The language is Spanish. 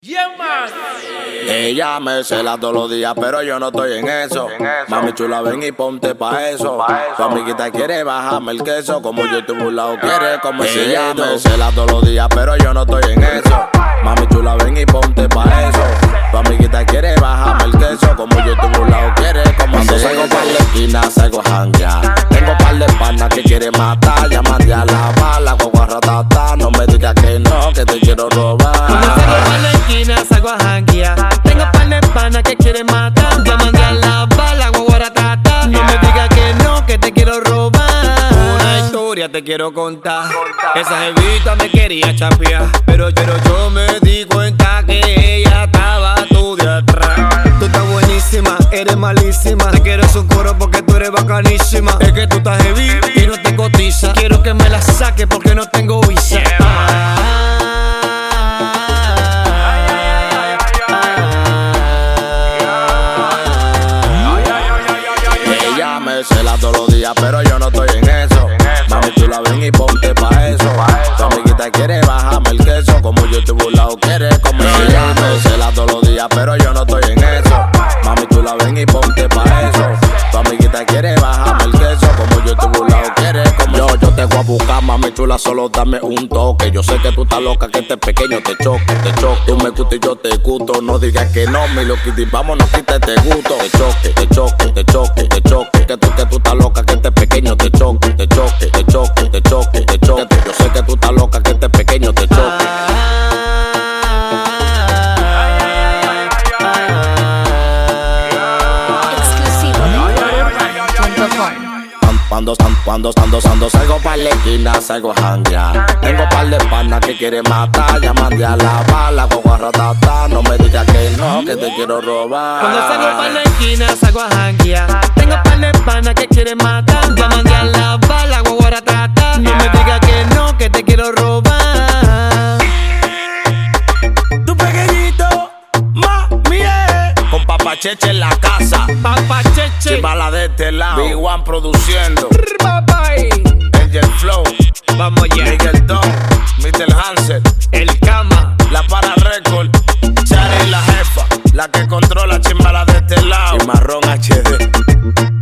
Yeah, man. Ella me cela todos los días, pero yo no estoy en eso. Mami chula, ven y ponte pa' eso. Tu amiguita quiere bajarme el queso, como yo estoy burlado, quiere comer. Ella me cela todos los días, pero yo no estoy en eso. Mami chula, ven y ponte pa' eso. Tu amiguita quiere bajarme el queso, como yo estoy burlado, quiere comer. Cuando salgo pa' la esquina, salgo a janguear. Tengo par de panas que quiere matar. Llámate a la bala, guagua ratata. No me digas que no, que te quiero robar. Cuando salgo pa' la esquina, salgo a janguear. Tengo par de panas que quieren matar. Llaman a la bala, guaguaratata. No me digas que no, que te quiero robar. Una historia te quiero contar. Esa jevita me quería chapear, pero yo me di cuenta que ella estaba tú de atrás. Tú estás buenísima, eres malísima. Te quiero su coro porque tú eres bacanísima. Es que tú estás heavy y no te cotiza. Quiero que me la saque porque no tengo visa. Ella me cela todos los días, pero yo no estoy en eso. Mami chula, ven y ponte pa' eso. Tu amiguita quiere bajarme el queso, como yo estoy burlado, quiere comer. Ella me cela todos los días, pero yo no estoy en eso. Mami chula, ven y ponte pa' eso. Tu amiguita quiere bajarme el queso, como yo estoy burlado, quiere comer. Yo te voy a buscar, mami chula, solo dame un toque. Yo sé que tú estás loca, que este pequeño te choque, te choque. Tú me gustas y yo te gusto, no digas que no, mi loquiti, vámonos, quita este gusto. Te choque, te choque, te choque, te choque. Que tú estás loca, que este pequeño te choque, te choque, te choque, te choque, te choque. Yo sé que tú estás loca, que este pequeño te choque. Cuando salgo pa' la esquina, salgo a janguear. Tengo par de panas que quieren matar. Llámate a la bala, guagua ratata. No me digas que no, que te quiero robar. Cuando salgo pa' la esquina, salgo a janguear. Tengo par de panas que quieren matar. Llaman a la bala, guaguaratata. No me digas que no, que te quiero robar. Tu pequeñito, mami, con Papá Cheche en la casa. Papá Cheche, Chimbala de este lado. Big One produciendo. Papay. Angel Flow, Vamos ya. Miguel Don, Mr. Hansel, El Cama. La Para Record, Chari la jefa, la que controla Chimbala de este lado. Y Marrón HD.